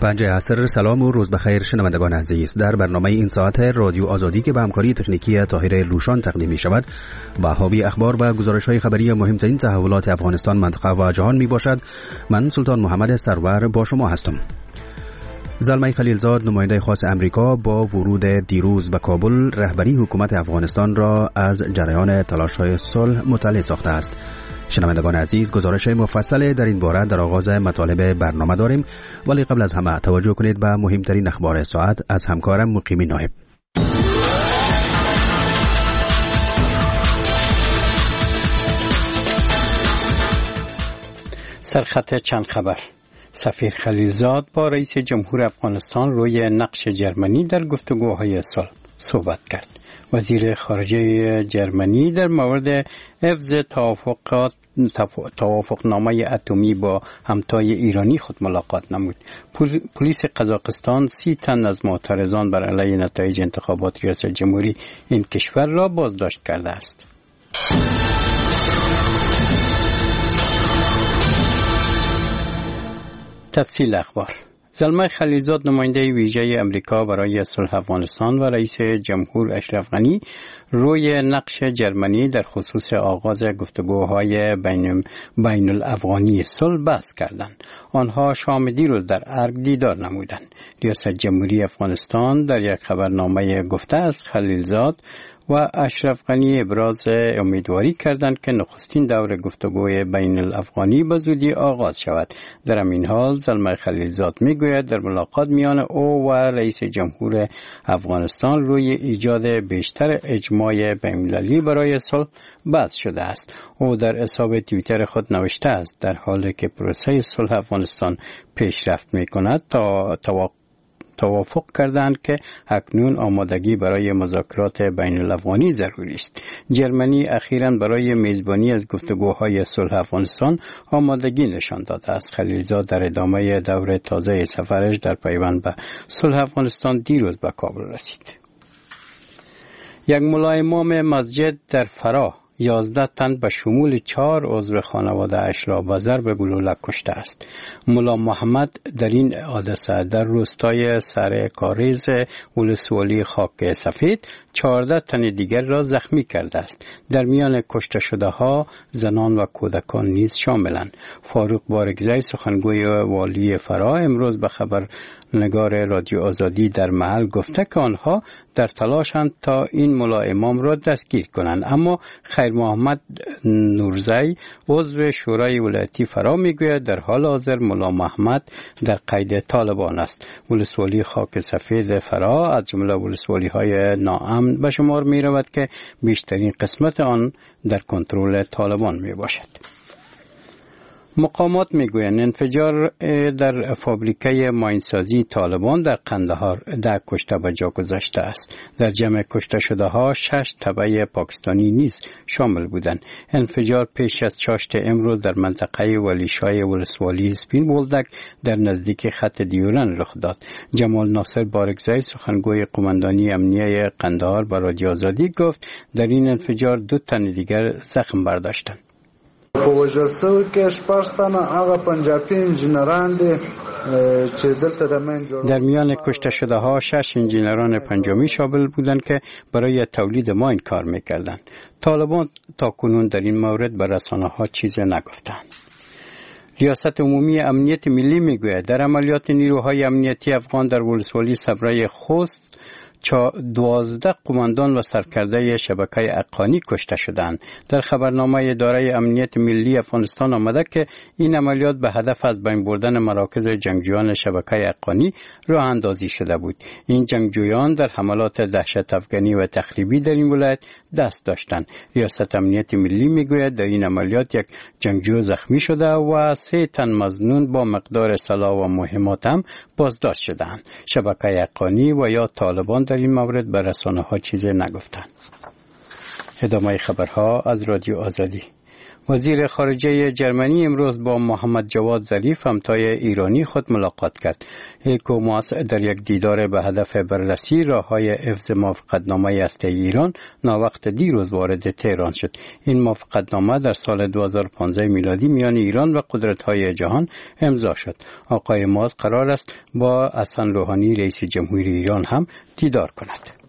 پنج عصر. سلام و روز بخیر شنوندگان عزیز. در برنامه این ساعت رادیو آزادی که به همکاری تکنیکی طاهر لوشان تقدیم می شود با حاوی اخبار و گزارش های خبری مهمترین تحولات افغانستان، منطقه و جهان می باشد. من سلطان محمد سرور با شما هستم. زلمه خلیلزاد، نماینده خاص امریکا، با ورود دیروز به کابل رهبری حکومت افغانستان را از جریان تلاش‌های صلح مطلع ساخته است. شنوندگان عزیز، گزارش مفصل در این باره در آغاز مطالب برنامه داریم، ولی قبل از همه توجه کنید به مهمترین اخبار ساعت از همکارم مقیمی ناهب. سرخط چند خبر. سفیر خلیلزاد با رئیس جمهور افغانستان روی نقش جرمنی در گفتگوهای صلح صحبت کرد. وزیر خارجه جرمنی در مورد حفظ توافقنامه اتمی با همتای ایرانی خود ملاقات نمود. پلیس قزاقستان 30 تن از معترضان بر علیه نتایج انتخابات ریاست جمهوری این کشور را بازداشت کرده است. تفصیل اخبار. زلمه خلیلزاد، نماینده ویژه امریکا برای صلح افغانستان و رئیس جمهور اشرف غنی روی نقش جرمنی در خصوص آغاز گفتگوهای بین الافغانی صلح بحث کردند. آنها شام دیروز در ارگ دیدار نمودند. ریاست جمهوری افغانستان در یک خبرنامه گفته از خلیلزاد و اشرف غنی ابراز امیدواری کردند که نخستین دور گفتگوی بین الافغانی به زودی آغاز شود. در همین حال زلمه خلیلزاد میگوید در ملاقات میان او و رئیس جمهور افغانستان روی ایجاد بیشتر اجماع بین‌المللی برای صلح بحث شده است. او در حساب توییتر خود نوشته است در حالی که پروسه صلح افغانستان پیشرفت میکند توافق کردند که اکنون آمادگی برای مذاکرات بین الافغانی ضروری است. جرمنی اخیراً برای میزبانی از گفتگوهای صلح افغانستان آمادگی نشان داده است. خلیلزاد در ادامه دور تازه سفرش در پیوند به صلح افغانستان دیروز به کابل رسید. یک ملا امام مسجد در فراه 11 تن به شمول 4 عضو خانواده اشراف به ضرب گلوله کشته است. ملا محمد در این حادثه در روستای سر کاریز ولسوالی خاک سفید 14 تن دیگر را زخمی کرده است. در میان کشته شده ها زنان و کودکان نیز شاملند. فاروق بارگزی، سخنگوی والی فراه، امروز به خبرنگار رادیو آزادی در محل گفته که آنها در تلاشند تا این ملا امام را دستگیر کنند، اما خیر محمد نورزی، عضو شورای ولایتی فراه، میگوید در حال حاضر ملا محمد در قید طالبان است. ولسوالی خاک سفید فراه از جمله ولسوالی های ناامن به شمار می رود که بیشترین قسمت آن در کنترل طالبان می باشد. مقامات میگویند انفجار در فابریکه ماینسازی طالبان در قندهار 10 کشته به جا گذاشته است. در جمع کشته شده ها 6 تبع پاکستانی نیز شامل بودند. انفجار پیش از چاشت امروز در منطقه ولیشای ولسوالی سپین بولدک در نزدیک خط دیورن رخ داد. جمال ناصر بارگزی، سخنگوی قماندانی امنیه قندهار، به رادیو آزادی گفت در این انفجار 2 تن دیگر زخم برداشتند. په وژل شوي کې 6 تنه هغه پنجابي انجینران دي چې دلته د مین جوړ. در میان کشته شده ها 6 انجینران پنجابی شامل بودند که برای تولید ماین کار میکردند. طالبان تا کنون در این مورد به رسانه ها چیزی نگفتند. ریاست عمومی امنیت ملی میگوید در عملیات نیروهای امنیتی افغان در ولسوالی صبرای خوست 12 قماندان و سرکرده شبکه حقانی کشته شدند. در خبرنامه اداره امنیت ملی افغانستان آمده که این عملیات به هدف از بین بردن مراکز جنگجویان شبکه حقانی راه اندازی شده بود. این جنگجویان در حملات دهشت افغانی و تخریبی در این ولایت دست داشتند. ریاست امنیت ملی میگوید در این عملیات یک جنگجو زخمی شده و 3 تن مظنون با مقدار سلاح و مهمات هم بازداشت شدند. شبکه حقانی و یا طالبان در این مورد به رسانه ها چیزی نگفتند. ادامه خبرها از رادیو آزادی. وزیر خارجه جرمنی امروز با محمد جواد ظریف همتای ایرانی خود ملاقات کرد. هیکو ماس در یک دیدار به هدف بررسی راه‌های حفظ موافقتنامه هسته‌ای ایران ناوقت دیروز وارد تهران شد. این موافقتنامه در سال 2015 میلادی میان ایران و قدرت‌های جهان امضا شد. آقای ماس قرار است با حسن روحانی رئیس جمهوری ایران هم دیدار کند.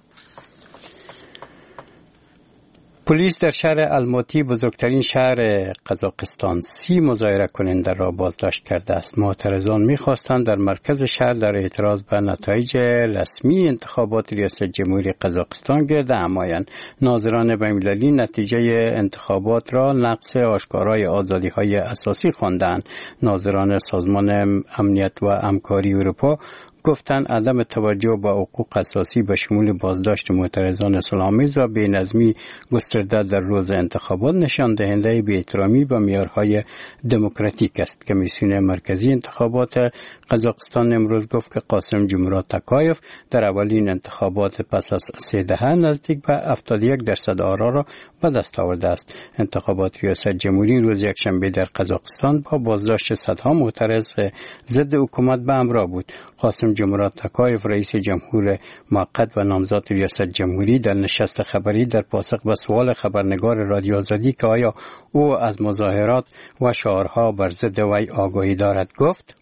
پلیس در شهر الماتی بزرگترین شهر قزاقستان 30 مظاهره کننده را بازداشت کرده است. معترضان می‌خواستند در مرکز شهر در اعتراض به نتایج رسمی انتخابات ریاست جمهوری قزاقستان گرد هم آیند. ناظران بین‌المللی نتیجه انتخابات را نقض آشکارای آزادی‌های اساسی خواندند. ناظران سازمان امنیت و همکاری اروپا گفتند عدم توجه به حقوق اساسی به شمول بازداشت معترضان صلح‌آمیز و بی‌نظمی گسترده در روز انتخابات نشان دهنده بی‌احترامی به معیارهای دموکراتیک است. کمیسیون مرکزی انتخابات قزاقستان امروز گفت که قاسم جمهوریت تکایف در اولین انتخابات پس از 3 دهه نزدیک به 71% آرا را به دست آورده است. انتخابات ریاست جمهوری روز یکشنبه در قزاقستان با بازداشت صدها معترض ضد حکومت به همراه بود. قاسم جمهوریت تکایف رئیس جمهور موقت و نامزد ریاست جمهوری در نشست خبری در پاسخ به سوال خبرنگار رادیو آزادی که آیا او از مظاهرات و شعارها بر ضد وی آگاهی دارد گفت: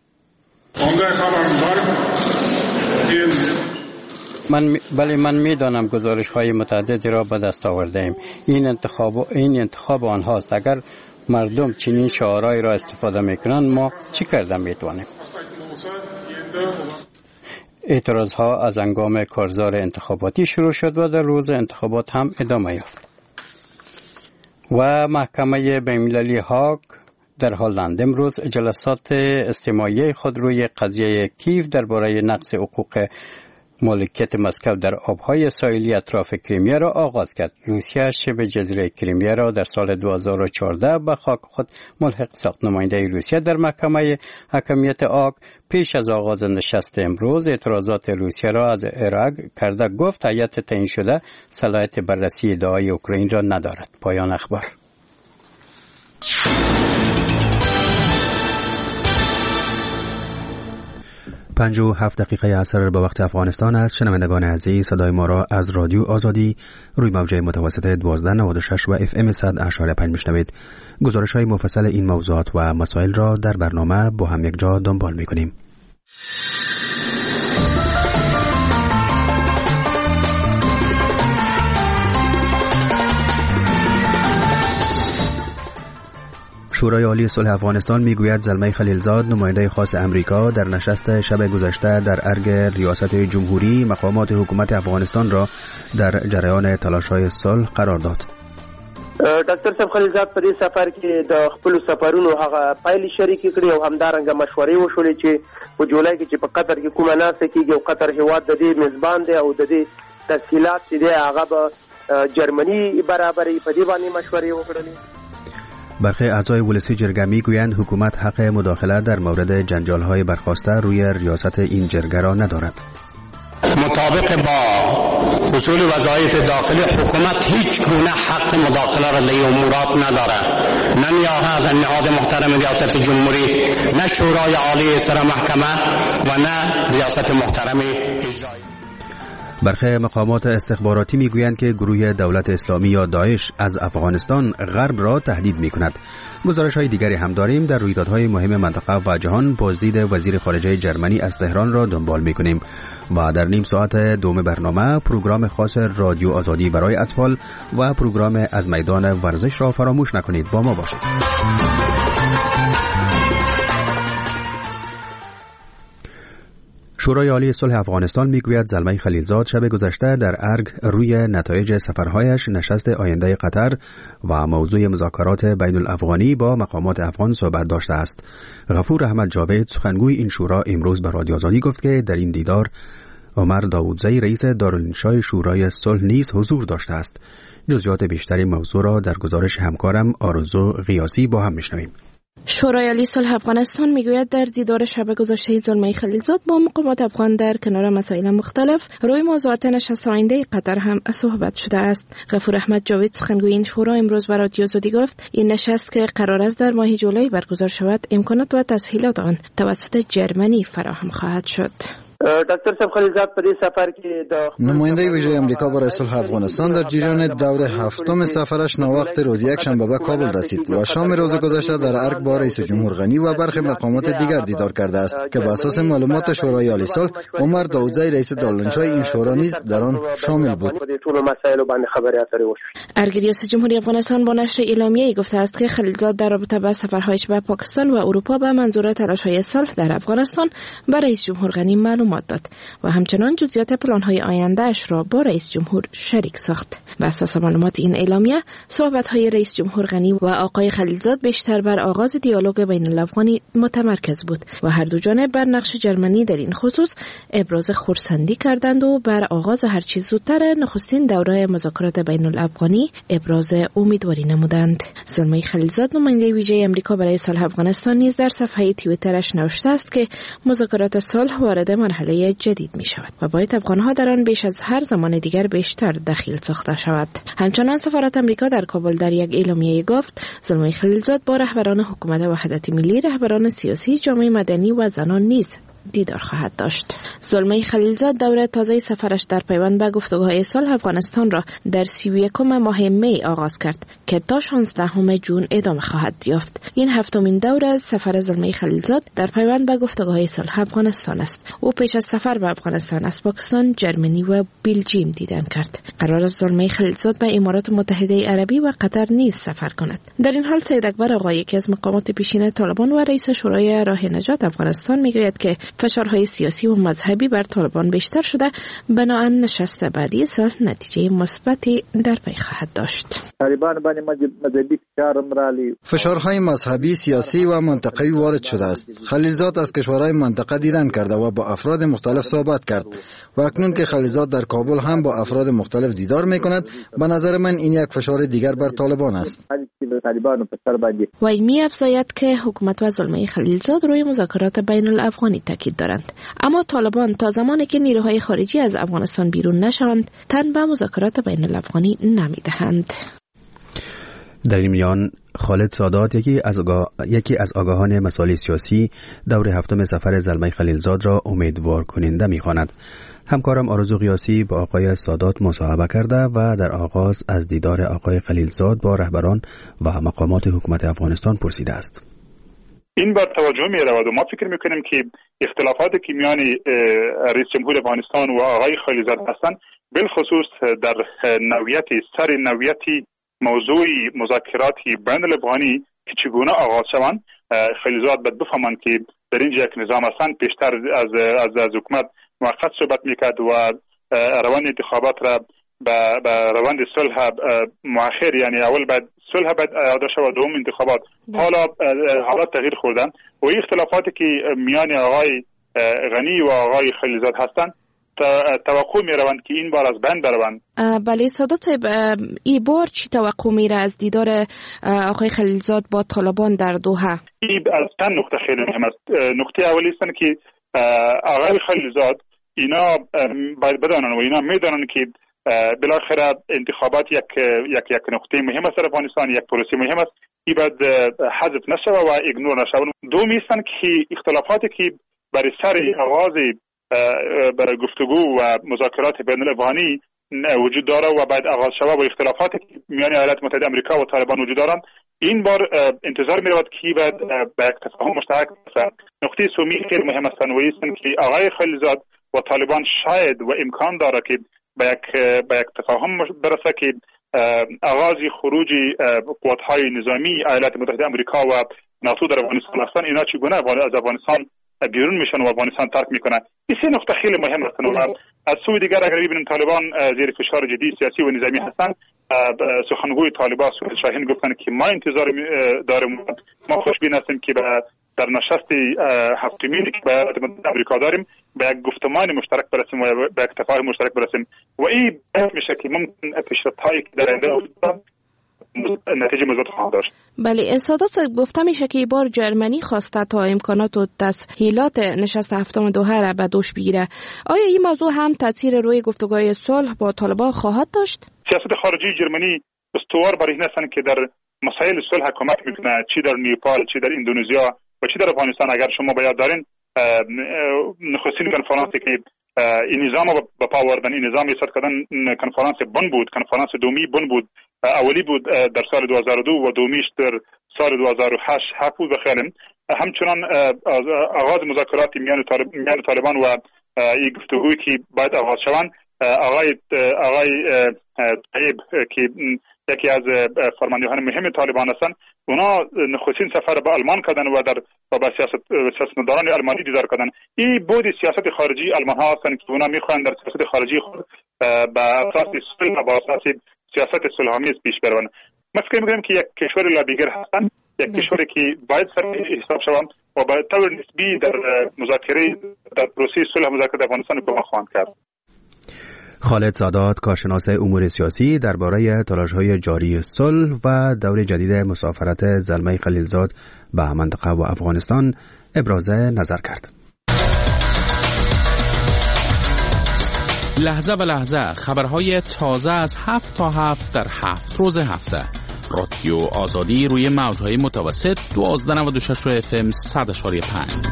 من میدانم گزارش‌های متعددی را به دست آورده‌ایم. این انتخاب آنهاست. اگر مردم چنین شعارهایی را استفاده میکنند ما چی کرده میتوانیم؟ اعتراضها از هنگام کارزار انتخاباتی شروع شد و در روز انتخابات هم ادامه یافت. و محکمه بین‌المللی هاگ در هلند امروز جلسات استماعی خود روی قضیه کیف درباره نقض حقوق مالکیت مسکو در آبهای ساحلی اطراف کریمیا را آغاز کرد. روسیه شبه جزیره کریمیا را در سال 2014 به خاک خود ملحق ساخت. نماینده روسیه در محکمه حکمیت هاگ پیش از آغاز نشست امروز اعتراضات روسیه را از ارائه کرده گفت هیئت تعیین شده صلاحیت بررسی ادعای اوکراین را ندارد. پایان اخبار. 57 دقیقه عصر به وقت افغانستان است. شنوندگان عزیز، صدای ما را از رادیو آزادی روی موج متوسط 1296 و FM 100.5 میشنوید. گزارش‌های مفصل این موضوعات و مسائل را در برنامه با هم یک جا دنبال می‌کنیم. شورای عالی صلح افغانستان میگوید زلمه خلیلزاد نماینده خاص امریکا در نشست شب گذشته در ارگ ریاست جمهوری مقامات حکومت افغانستان را در جریان تلاش‌های صلح قرار داد. ډاکټر صاحب خلیلزاد په دې سفر کې د خپل سفرونو هغه پایلې شریکې کړې او همدارنګه مشورې وشولې چې په جولای کې چې په قطر کې کومه ناسته کېږي او قطر هیواد د دې میزبان دی او د دې تسهیلات چې دی هغه به جرمنی برابرې په دې باندې مشورې وکړلې. برخی اعضای ولسی جرگه میگویند حکومت حق مداخله در مورد جنجال‌های برخاسته روی ریاست این جرگه را ندارد. مطابق با اصول وظایف داخلی حکومت هیچ گونه حق مداخله را در امورات ندارد. نه نهاد محترم ریاست جمهوری، نه شورای عالی سر محکمه و نه ریاست محترم اجرایی. برخی مقامات استخباراتی میگویند که گروه دولت اسلامی یا داعش از افغانستان غرب را تهدید میکند. گزارش‌های دیگری هم داریم. در رویدادهای مهم منطقه و جهان بازدید وزیر خارجه جرمنی از تهران را دنبال میکنیم و در نیم ساعت دوم برنامه پروگرام خاص رادیو آزادی برای اطفال و پروگرام از میدان ورزش را فراموش نکنید. با ما باشید. شورای عالی صلح افغانستان میگوید زلمه خلیلزاد شب گذشته در ارگ روی نتایج سفرهایش نشست آینده قطر و موضوع مذاکرات بین الافغانی با مقامات افغان صحبت داشته است. غفور احمد جاوید سخنگوی این شورا امروز به رادیو آزادی گفت که در این دیدار عمر داوودزی رئیس دارالانشای شورای صلح نیز حضور داشته است. جزئیات بیشتری موضوع را در گزارش همکارم آرزو غیاسی با هم میشنویم. شورای عالی صلح افغانستان میگوید در دیدار شب گذشته زلمه خلیلزاد با مقامات افغان در کنار مسائل مختلف روی موضوعات نشست آینده قطر هم صحبت شده است. غفور احمد جاوید سخنگوی این شورا امروز به رادیو آزادی گفت این نشست که قرار است در ماه جولای برگزار شود امکانات و تسهیلات آن توسط جرمنی فراهم خواهد شد. دکتر صاحب خلیلزاد په دې سفر کې نماینده ویژه امریکا برای صلح افغانستان در جریان دور هفتم سفرش ناوقت روز یکشنبه به کابل رسید و شام روز گذشته در ارگ با رئیس جمهور غنی و برخی مقامات دیگر دیدار کرده است که به اساس معلومات شورای عالی صلح عمر داودزی رئیس دالنشاه این شورا نیز در آن شامل بود. ارگ ریاست جمهوری افغانستان با نشر اعلامیه‌ای گفته است که خلیلزاد در رابطه با سفرهایش به پاکستان و اروپا به منظور تلاش‌های صلح در افغانستان با رئیس جمهور غنی معلومات داد و همچنان جزئیات پلان‌های آینده‌اش را با رئیس جمهور شریک ساخت. بر اساس معلومات این اعلامیه صحبت‌های رئیس جمهور غنی و آقای خلیلزاد بیشتر بر آغاز دیالوگ بین الافغانی متمرکز بود و هر دو جانب بر نقش جرمنی در این خصوص ابراز خرسندی کردند و بر آغاز هر چیز زودتر نخستین دوره مذاکرات بین الافغانی ابراز امیدواری نمودند. زلمه خلیلزاد نماینده ویژه امریکا برای صلح افغانستان نیز در صفحه توییترش نوشته است که مذاکرات صلح وارد مرحله جدید می شود و باید افغانها در آن بیش از هر زمان دیگر بیشتر دخیل ساخته شود. همچنان سفارت امریکا در کابل در یک اعلامیه گفت زلمه خلیلزاد با رهبران حکومت وحدت ملی، رهبران سیاسی، جامعه مدنی و زنان نیز دیدار خواهد داشت. زلمه خلیلزاد دوره تازه سفرش در پیوند به گفتگوهای صلح افغانستان را در 31 ماه می آغاز کرد که تا 16 جون ادامه خواهد یافت. این هفتمین دوره از سفر زلمه خلیلزاد در پیوند به گفتگوهای صلح افغانستان است. او پیش از سفر به افغانستان از پاکستان، جرمنی و بلژیم دیدن کرد. قرار است زلمه خلیلزاد به امارات متحده عربی و قطر نیز سفر کند. در این حال سید اکبر آقایی یکی از مقامات پیشین طالبان و رئیس شورای راه نجات افغانستان میگوید که فشارهای سیاسی و مذهبی بر طالبان بیشتر شده، بنابراین نشست بعدی صلح نتیجه مثبتی در پی خواهد داشت. فشارهای مذهبی، سیاسی و منطقه‌ای وارد شده است. خلیلزاد از کشورهای منطقه دیدن کرده و با افراد مختلف صحبت کرد و اکنون که خلیلزاد در کابل هم با افراد مختلف دیدار می‌کند، به نظر من این یک فشار دیگر بر طالبان است. و می‌افزاید که حکومت و زلمه خلیلزاد روی مذاکرات بین الافغانی تاکید دارند، اما طالبان تا زمانی که نیروهای خارجی از افغانستان بیرون نشوند تن به مذاکرات بین الافغانی نمی‌دهند. در این میان خالد سادات یکی از آگاهان مسائل سیاسی دور هفتم سفر زلمه خلیلزاد را امیدوار کننده می‌خواند. همکارم آرزو قیاسی با آقای سادات مصاحبه کرده و در آغاز از دیدار آقای خلیلزاد با رهبران و مقامات حکومت افغانستان پرسیده است. این بر توجه می رود و ما فکر می کنیم که اختلافاتی که میان رئیس جمهور افغانستان و آقای خلیلزاد هستند بالخصوص در نوعیت موضوع مذاکرات بین الافغانی که چگونه آغاز شوند، خلیلزاد باید بفهمند که در اینجا یک نظام هستند پیشتر از حکومت موقت صحبت میکرد و روند انتخابات را به روند صلح مؤخر، یعنی اول بعد صلح بعد اعاده شود دوم انتخابات. حالا حالات تغییر خوردن و این اختلافاتی که میان آقای غنی و آقای خلیلزاد هستند توقع می روند که این بار از بین بروند. بله سادات، این بار چی توقع میره از دیدار آقای خلیلزاد با طالبان در دوحه؟ این از چند نقطه خیلی مهم است. نقطه اولی است که آقای خلیلزاد اینا باید بدانند و اینا میدانند که بالاخره انتخابات یک نقطه مهم است در افغانستان، یک پروسه مهم است. این باید حذف نشود و ایگنور نشود. دومی است که اختلافاتی که برای سر آغاز برای گفتگو و مذاکرات بین الافغانی وجود داره و بعد آغاز شود و اختلافاتی که میان ایالات متحده آمریکا و طالبان وجود دارند، این بار انتظار می رود که باید به یک تفاهم مشترک برسد. نقطه سومی خیلی مهم است و این که آقای خلیلزاد و طالبان شاید و امکان داره که به یک تفاهم برسه که آغاز خروج قوت‌های نظامی ایالات متحده آمریکا و ناتو در افغانستان هستند، اینا چگونه از افغانستان بیرون میشن و افغانستان ترک میکنن. این سه نقطه خیلی مهم است. از سوی دیگر اگر ببینیم طالبان زیر فشار جدی سیاسی و نظامی هستند. سخنگوی طالبان سعید شاهین گفتن که ما انتظار داریم، ما خوشبین هستیم که در نشست هفتمین که با آمریکا داریم به یک گفتمان مشترک برسیم و به یک تفاهم مشترک برسیم و این میشه که ممکن پیشرفت‌هایی که در آینده نتیجه مثبت خواهد داشت. بله، سادات گفته میشه که بار جرمنی خواسته تا امکانات و تسهیلات نشست هفتم دوحه را به دوش بگیره. آیا این موضوع هم تاثیر روی گفتگوهای صلح با طالبان خواهد داشت؟ سیاست خارجی جرمنی استوار بر این است که در مسائل صلح کمک میکنه، چی در نیپال، چی در اندونزیا و چی در افغانستان. اگر شما به یاد دارین نخستین کنفرانسی که این نظام به پا آوردن، این نظام ایجاد کردن، کنفرانس بن بود، کنفرانس دومی بن بود. اولی بود در سال 2002 و دومیش در سال 2008 بود بخیالم. همچنان آغاز مذاکرات میان طالبان و این گفتگویی که باید آغاز شوند، آقای طیب که یکی از فرماندهان مهم طالبان هستند، اونا نخستین سفر به آلمان کردن و با سیاستمداران آلمانی دیدار کردن. این بود سیاست خارجی آلمان ها هستند که اونا میخوان در سیاست خارجی خود به اساس صلح و با اساس سیاست صلح‌آمیز پیش بروند. ما فکر می‌کنیم که یک کشور لابیگر هستند، یک کشوری که باید سر حساب شوند و به طور نسبی در مذاکره در پروسه صلح مذاکرات افغانستان کمک خواهند کرد. خالد سادات، کارشناس امور سیاسی، درباره تلاش‌های جاری صلح و دور جدید مسافرت زلمه خلیلزاد به منطقه و افغانستان ابراز نظر کرد. لحظه به لحظه خبرهای تازه از 7 تا 7 در 7 روز هفته. رادیو آزادی روی موج‌های متوسط 1296 FM 100.5.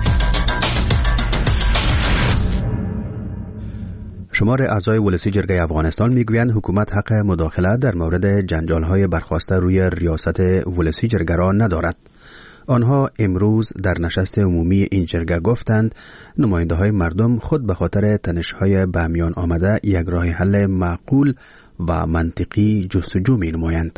شمار اعضای ولسی جرگه افغانستان میگویند حکومت حق مداخله در مورد جنجال‌های برخاسته روی ریاست ولسی جرگه را ندارد. آنها امروز در نشست عمومی این جرگه گفتند نماینده‌های مردم خود به خاطر تنش‌های به میان آمده یک راه حل معقول و منطقی جستجو می‌نمایند.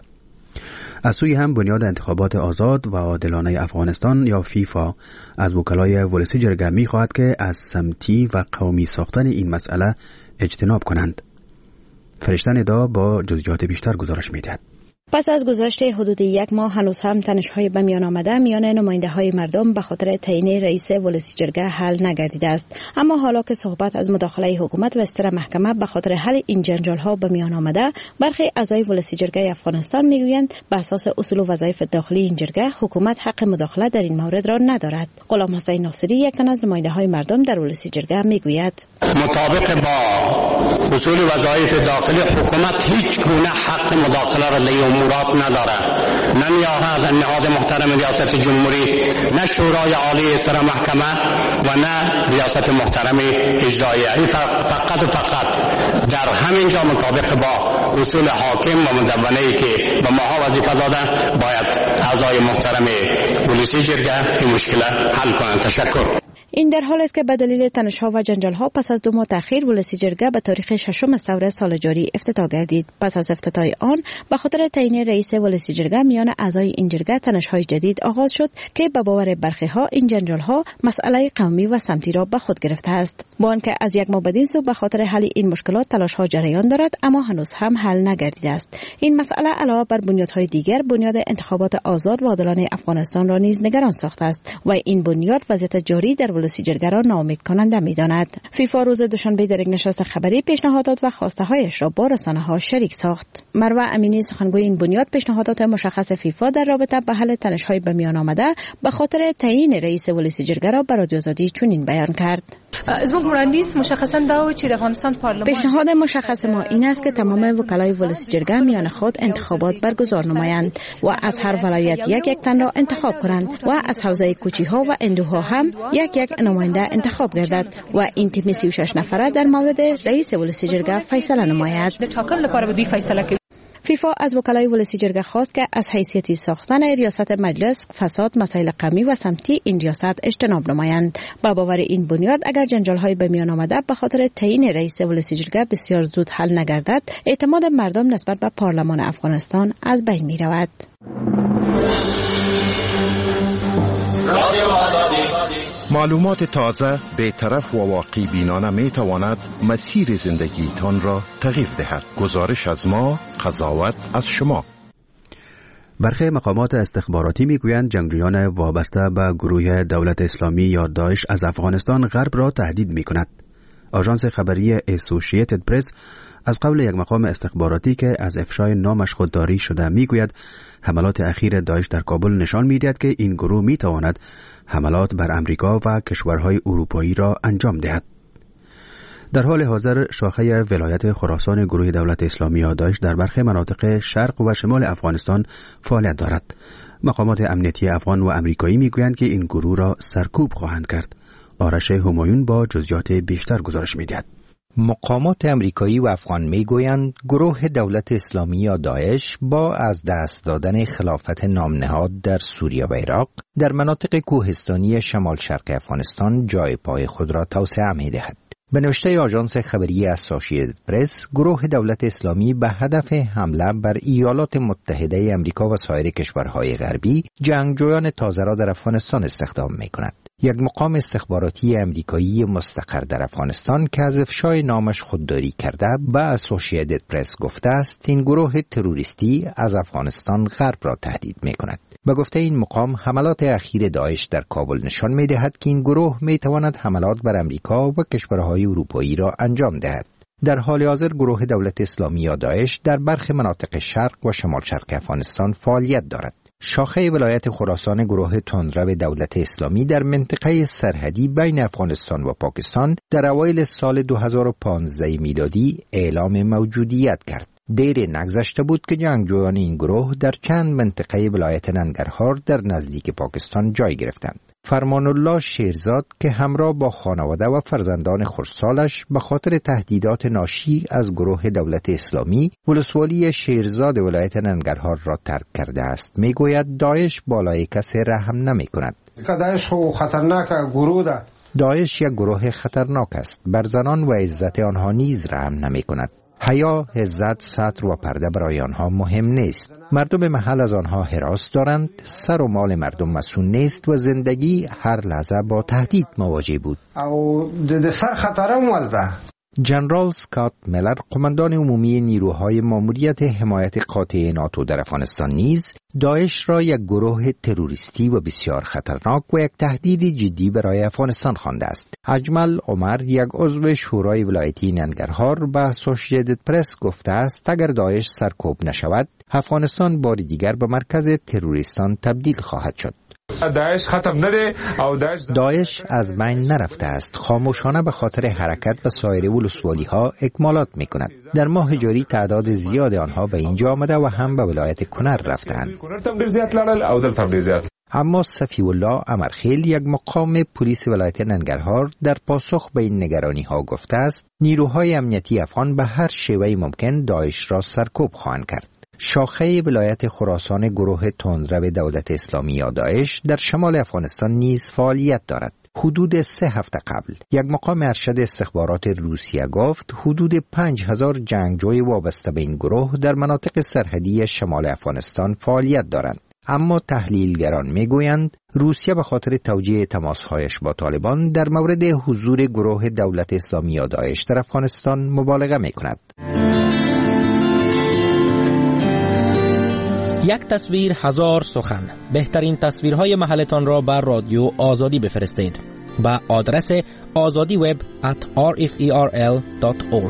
از سوی هم بنیاد انتخابات آزاد و عادلانه افغانستان یا فیفا از وکلای ولسی جرگه می‌خواهد که از سمتی و قومی ساختن این مسئله اجتناب کنند. فرشته ندا با جزئیات بیشتر گزارش می‌دهد. پس از گذشت حدود یک ماه هنوز هم تنش‌های به میان آمده میان نماینده‌های مردم به خاطر تعیین رئیس ولسی جرگه حل نگردیده است. اما حالا که صحبت از مداخله حکومت و استر محکمه به خاطر حل این جنجال‌ها به میان آمده، برخی اعضای ولسی جرگه افغانستان میگویند به اساس اصول و وظایف داخلی این جرگه حکومت حق مداخله در این مورد را ندارد. غلام حسین ناصری، یک تن از نماینده‌های مردم در ولسی جرگه، میگوید مطابق با اصول وظایف داخلی حکومت هیچ گونه حق مداخله را در امورات نداره. نه نهاد محترم ریاست جمهوری، نه شورای عالی استر محکمه و نه ریاست محترم اجرایی. فقط و فقط در همین جا مطابق با اصول حاکم و مدونه‌ای که به ماها وظیفه داده باید اعضای محترم ولسی جرگه این مشکل حل کنند. تشکر. این در حال است که به دلیل تنش‌ها و جنجال‌ها پس از 2 ماه تأخیر ولسی جرگه به تاریخ 6 ثوره سال جاری افتتاح گردید. پس از افتتاح آن به خاطر تعیین رئیس ولسی جرگه میان اعضای این جرگه تنش‌های جدید آغاز شد که به باور برخی‌ها این جنجال‌ها مسئله قومی و سمتی را به خود گرفته است. با آنکه از یک ماه بدین سو به خاطر حل این مشکلات تلاش‌ها جریان دارد، اما هنوز هم حل نگردیده است. این مسئله علاوه بر بنیادهای دیگر بنیاد انتخابات آزاد و عادلانه افغانستان را نیز نگران ساخته است و این بنیاد وضعیت جاری در ولسی جرگه را ناامید کننده می‌داند. فیفا روز دوشنبه در یک نشست خبری پیشنهادات و خواسته‌هایش را با رسانه‌ها شریک ساخت. مروه امینی، سخنگوی این بنیاد، پیشنهادات مشخص فیفا در رابطه به حل تنش‌های به میان آمده به خاطر تعیین رئیس ولسی جرگه را به رادیو آزادی چنین بیان کرد: پیشنهاد مشخص ما این است که تمام وکلای ولسی جرگه میان خود انتخابات برگزار نمایند و از هر ولایت یک تن را انتخاب کنند و از حوزه کوچی‌ها و اندوها هم یک نماینده انتخاب گردد و این تیم 36 نفره در مورد رئیس ولسی جرگه فیصله نماید. فیفا از وکلای ولسی جرگه خواست که از حیثیتی ساختن ریاست مجلس، فساد، مسائل قومی و سمتی این ریاست اجتناب نمایند. با باور این بنیاد اگر جنجال‌های به میان آمده به خاطر تعیین رئیس ولسی جرگه بسیار زود حل نگردد، اعتماد مردم نسبت به پارلمان افغانستان از بین می رود. معلومات تازه، بی‌طرف و واقعی بینانه می تواند مسیر زندگیتان را تغییر دهد. گزارش از ما، قضاوت از شما. برخی مقامات استخباراتی میگویند جنگجویان وابسته به گروه دولت اسلامی یا داعش از افغانستان غرب را تهدید می کند. آژانس خبری اسوسییتد پرس از قول یک مقام استخباراتی که از افشای نامش خودداری شده میگوید حملات اخیر داعش در کابل نشان میدهد که این گروه میتواند حملات بر امریکا و کشورهای اروپایی را انجام دهد. در حال حاضر شاخه ولایت خراسان گروه دولت اسلامی یا داعش در برخی مناطق شرق و شمال افغانستان فعالیت دارد. مقامات امنیتی افغان و امریکایی میگویند که این گروه را سرکوب خواهند کرد. آرش همایون با جزئیات بیشتر گزارش می‌دهد. مقامات امریکایی و افغان میگویند گروه دولت اسلامی یا داعش با از دست دادن خلافت نامنهاد در سوریه و عراق در مناطق کوهستانی شمال شرق افغانستان جای پای خود را توسعه می‌دهد. به نوشته آژانس خبری اسوسییتد پرس، گروه دولت اسلامی به هدف حمله بر ایالات متحده امریکا و سایر کشورهای غربی جنگجویان تازه را در افغانستان استخدام می‌کند. یک مقام استخباراتی امریکایی مستقر در افغانستان که از افشای نامش خودداری کرده به اسوسییتد پرس گفته است این گروه تروریستی از افغانستان غرب را تهدید می‌کند. به گفته این مقام حملات اخیر داعش در کابل نشان می‌دهد که این گروه می‌تواند حملات بر امریکا و کشورهای اروپایی را انجام دهد. در حال حاضر گروه دولت اسلامی یا داعش در برخی مناطق شرق و شمال شرق افغانستان فعالیت دارد. شاخه ولایت خراسان گروه تندرو دولت اسلامی در منطقه سرحدی بین افغانستان و پاکستان در اوایل سال 2015 میلادی اعلام موجودیت کرد. دیر نگذشته بود که جنگجویان این گروه در چند منطقه ولایت ننگرهار در نزدیک پاکستان جای گرفتند. فرمان الله شیرزاد که همراه با خانواده و فرزندان خردسالش به خاطر تهدیدات ناشی از گروه دولت اسلامی ولسوالی شیرزاد ولایت ننگرهار را ترک کرده است میگوید داعش بالای کسی رحم نمی کند. داعش خطرناک گروه ده. داعش یک گروه خطرناک است. بر زنان و عزت آنها نیز رحم نمی کند. حیا، عزت، ستر و پرده برای آنها مهم نیست. مردم محل از آنها هراس دارند، سر و مال مردم مسئول نیست و زندگی هر لحظه با تهدید مواجه بود. او د سر خطرم ولده. جنرال سکات میلر قماندان عمومی نیروهای ماموریت حمایت قاطع ناتو در افغانستان نیز داعش را یک گروه تروریستی و بسیار خطرناک و یک تهدید جدی برای افغانستان خوانده است. اجمل عمر یک عضو شورای ولایتی ننگرهار به اسوسییتد پرس گفته است اگر داعش سرکوب نشود افغانستان بار دیگر به مرکز تروریستان تبدیل خواهد شد. داعش ختم نده او داعش از بین نرفته است. خاموشانه به خاطر حرکت به سایر ولسوالی ها اکمالات می کند. در ماه جاری تعداد زیاد آنها به اینجا آمده و هم به ولایت کنر رفتند. اما صفی الله امرخیل یک مقام پلیس ولایت ننگرهار در پاسخ به این نگرانی ها گفته است نیروهای امنیتی افغان به هر شیوه ممکن داعش را سرکوب خواهند کرد. شاخه ولایت خراسان گروه تندرو دولت اسلامی یا داعش در شمال افغانستان نیز فعالیت دارد. حدود 3 هفته قبل یک مقام ارشد استخبارات روسیه گفت حدود 5000 جنگجوی وابسته به این گروه در مناطق سرحدی شمال افغانستان فعالیت دارند. اما تحلیلگران میگویند روسیه به خاطر توجیه تماسهایش با طالبان در مورد حضور گروه دولت اسلامی یا داعش در افغانستان مبالغه میکند. یک تصویر هزار سخن. بهترین تصویرهای محلتان را بر رادیو آزادی بفرستید به آدرس azadiweb@rferl.org.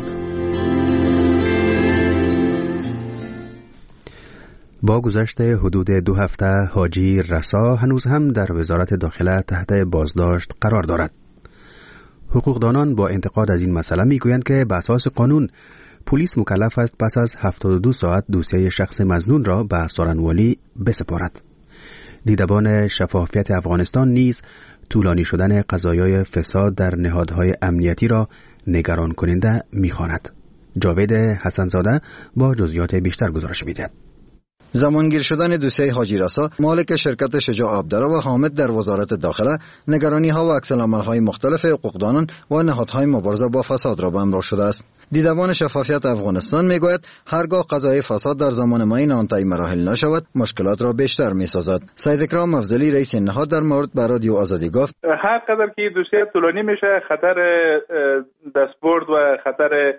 با گذشت حدود 2 هفته حاجی رسا هنوز هم در وزارت داخله تحت بازداشت قرار دارد. حقوقدانان با انتقاد از این مسئله میگویند که به اساس قانون پلیس مکلف است پس از 72 ساعت دوسیه شخص مظنون را به سارنوالی بسپارد. دیدبان شفافیت افغانستان نیز طولانی شدن قضایای فساد در نهادهای امنیتی را نگران کننده می‌خواند. جاوید حسنزاده با جزئیات بیشتر گزارش می‌دهد. زمانگیر شدن دوسیه حاجی رسا مالک شرکت شجاع آبدارا و حامد در وزارت داخله نگرانی ها و عکس العمل‌های مختلف حقوقدانان و نهادهای مبارزه با فساد را به همراه شده است. دیدبان شفافیت افغانستان میگوید هرگاه قضای فساد در زمان معین آن طی مراحل نشود مشکلات را بیشتر میسازد. سید اکرام افضلی رئیس نهاد در مورد به رادیو آزادی گفت هر قدر که دوسیه طولانی میشه خطر دستبرد و خطر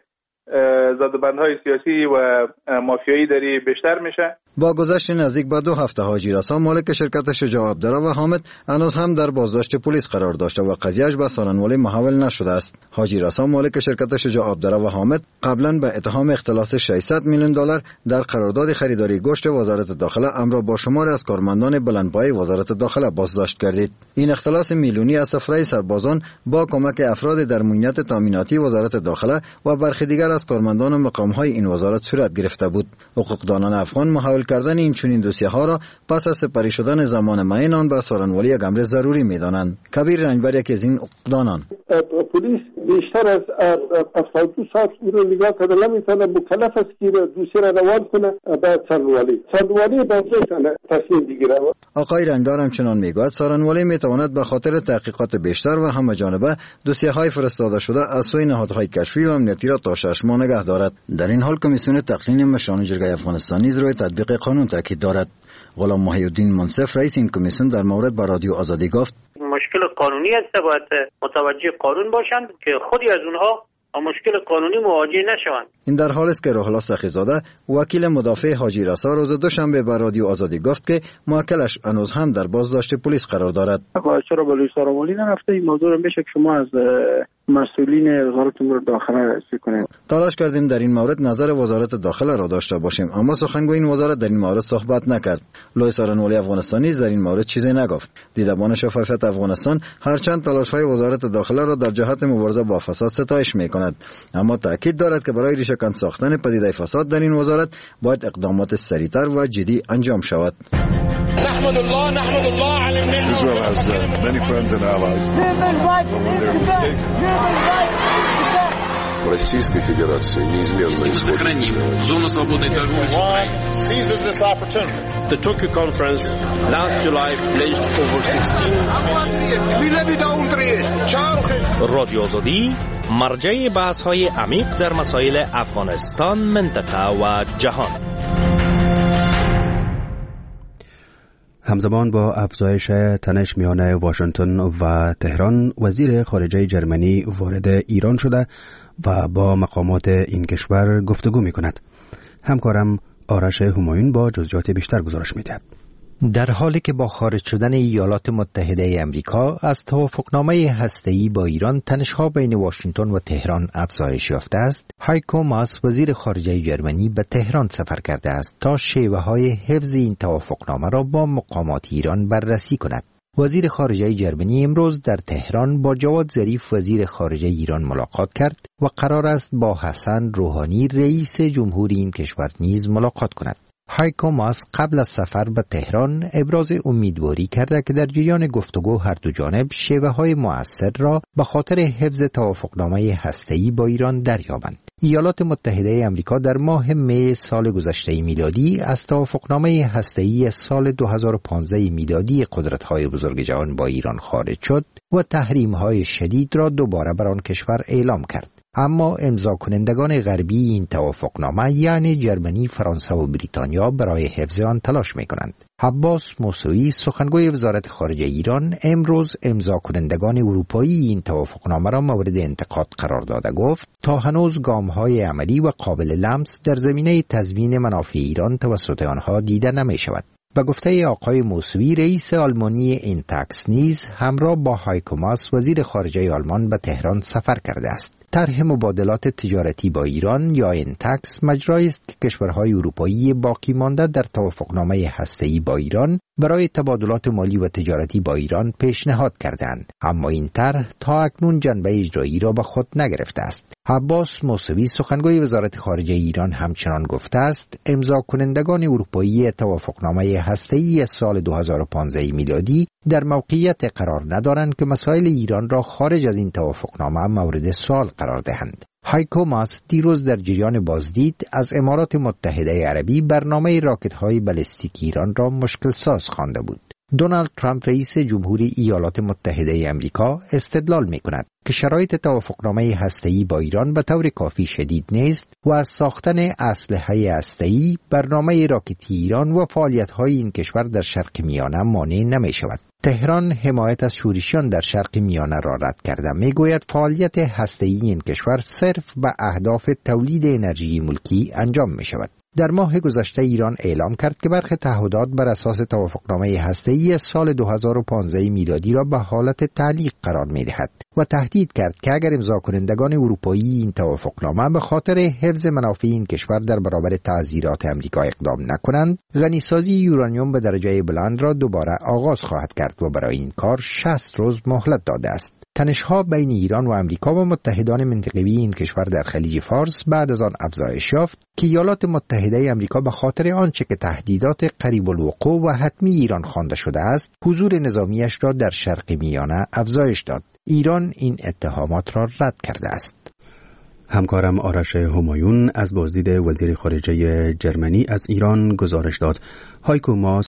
زدبندهای سیاسی و مافیایی داری بیشتر میشه. با گذشت نزدیک به 2 هفته حاجی رسا مالک شرکت شجاع عبدالله و حامد هنوز هم در بازداشت پلیس قرار داشته و قضیهش به سارنوالی محول نشده است. حاجی رسا مالک شرکت شجاع عبدالله و حامد قبلا به اتهام اختلاس 600 میلیون دلار در قرارداد خریداری گوشت وزارت داخله امر با شمار از کارمندان بلندپایه وزارت داخله بازداشت کردید. این اختلاس میلیونی از سفره سربازان با کمک افراد در موینت تامیناتی وزارت داخله و برخی دیگر از کارمندان و مقام‌های این وزارت صورت گرفته بود. حقوقدانان افغان محول کردن این چنین دوسیه‌ها را پس از سپری شدن زمان معین آن به سارنوالی یک امر ضروری می‌دانند. کبیر رنجبر یکی از این حقوقدانان: پلیس بیشتر از 72 ساعت او را نگاه کرده نمیتونه، مکلف است که دوسیه را روان کنه به سارنوالی باید تصمیم بگیره. آقای رنجبر همچنان میگوید سارنوالی میتواند به خاطر تحقیقات بیشتر و همه‌جانبه دوسیه‌های فرستاده شده از سوی نهادهای کشفی و امنیتی را تا 6 ماه نگه دارد. در این حال کمیسیون تقنین مشران جرگه افغانستان نیز روی تطبیق قانون تاکید دارد. غلام محی الدین منصف رئیس این کمیسیون در مورد با رادیو آزادی گفت: مشکل قانونی است، باید متوجه قانون باشند که خودی از اونها با مشکل قانونی مواجه نشوند. این در حالی است که روح الله سخیزاده وکیل مدافع حاجی رسا روز دوشنبه به رادیو آزادی گفت که موکلش هنوز هم در بازداشت پلیس قرار دارد. چرا بلوی سارنوالی نرفته؟ این موضوع را میشه که شما از مسئولین وزارت امور داخله کنید. تلاش کردیم در این مورد نظر وزارت داخله را داشته باشیم، اما سخنگوی این وزارت در این مورد صحبت نکرد. لوی سارنوالی افغانستانی در این مورد چیزی نگفت. دیدبان شفافیت افغانستان هرچند تلاش‌های وزارت داخله را در جهت مبارزه با فساد ستایش می‌کند، اما تاکید دارد که برای ریشه‌کن ساختن پدیده فساد در این وزارت باید اقدامات سریعتر و جدی انجام شود. نحمد الله على النعمة. Israel has many friends and allies. Российской Федерации неизменно сохраним зону свободной торговли с Украиной. Seizes this opportunity. The Tokyo conference last July pledged over 16 رادیو آزادی مرجع بحث‌های عمیق در مسائل افغانستان، منطقه و جهان. همزمان با افزایش تنش میان واشنگتن و تهران، وزیر خارجه جرمنی وارد ایران شده و با مقامات این کشور گفتگو می کند. همکارم آرش همایون با جزئیات بیشتر گزارش می دهد. در حالی که با خارج شدن ایالات متحده امریکا از توافقنامه هسته‌ای با ایران، تنش‌ها بین واشنگتن و تهران افزایش یافته است، هایکو ماس وزیر خارجه جرمنی به تهران سفر کرده است تا شیوه‌های حفظ این توافقنامه را با مقامات ایران بررسی کند. وزیر خارجه جرمنی امروز در تهران با جواد ظریف وزیر خارجه ایران ملاقات کرد و قرار است با حسن روحانی رئیس جمهوری این کشور نیز ملاقات کند. هایکو ماس قبل از سفر به تهران ابراز امیدواری کرده که در جریان گفتگو هر دو جانب شیوه‌های مؤثر را به خاطر حفظ توافقنامه هسته‌ای با ایران دریابند. ایالات متحده آمریکا در ماه می سال گذشته میلادی از توافقنامه هسته‌ای سال 2015 میلادی قدرت‌های بزرگ جهان با ایران خارج شد و تحریم‌های شدید را دوباره بر آن کشور اعلام کرد. اما امضا کنندگان غربی این توافقنامه یعنی جرمنی، فرانسه و بریتانیا برای حفظ آن تلاش می‌کنند. عباس موسوی سخنگوی وزارت خارجه ایران امروز امضا کنندگان اروپایی این توافقنامه را مورد انتقاد قرار داده گفت تا هنوز گام‌های عملی و قابل لمس در زمینه تضمین منافع ایران توسط آنها دیده نمی‌شود. به گفته آقای موسوی، رئیس آلمانی اینتکس نیز همراه با هایکو ماس وزیر خارجه آلمان به تهران سفر کرده است. طرح مبادلات تجارتی با ایران یا اینتکس مجرایی است که کشورهای اروپایی باقی مانده در توافقنامه هسته‌ای با ایران برای تبادلات مالی و تجارتی با ایران پیشنهاد کردند، اما این طرح تا اکنون جنبه اجرایی را به خود نگرفته است. عباس موسوی سخنگوی وزارت خارجه ایران همچنان گفته است امضا کنندگان اروپایی توافقنامه هسته‌ای سال 2015 میلادی در موقعیت قرار ندارند که مسائل ایران را خارج از این توافقنامه مورد سوال قرار دهند. هایکو ماس دیروز در جریان بازدید از امارات متحده عربی برنامه راکت‌های بالستیک ایران را مشکل ساز خوانده بود. دونالد ترامپ رئیس جمهوری ایالات متحده آمریکا استدلال می‌کند که شرایط توافقنامه هسته‌ای با ایران به طور کافی شدید نیست و از ساختن اسلحه هسته‌ای، برنامه راکتی ایران و فعالیت‌های این کشور در شرق میانه مانع نمی‌شود. تهران حمایت از شورشیان در شرق میانه را رد کرده میگوید فعالیت هسته‌ای این کشور صرف به اهداف تولید انرژی ملکی انجام می‌شود. در ماه گذشته ایران اعلام کرد که برخی تعهدات بر اساس توافقنامه هسته‌ای سال 2015 میلادی را به حالت تعلیق قرار می‌دهد و تهدید کرد که اگر امضا کنندگان اروپایی این توافقنامه به خاطر حفظ منافع این کشور در برابر تعزیرات آمریکا اقدام نکنند، غنیسازی یورانیوم به درجه بلند را دوباره آغاز خواهد کرد و برای این کار 60 روز مهلت داده است. تنش‌ها بین ایران و آمریکا و متحدان منطقوی این کشور در خلیج فارس بعد از آن افزایش یافت که ایالات متحده آمریکا به خاطر آنچه که تهدیدات قریب الوقوع و حتمی ایران خوانده شده است، حضور نظامیش را در شرق میانه افزایش داد. ایران این اتهامات را رد کرده است. همکارم آرش همایون از بازدید وزیر خارجه جرمنی از ایران گزارش داد. هایکو ماس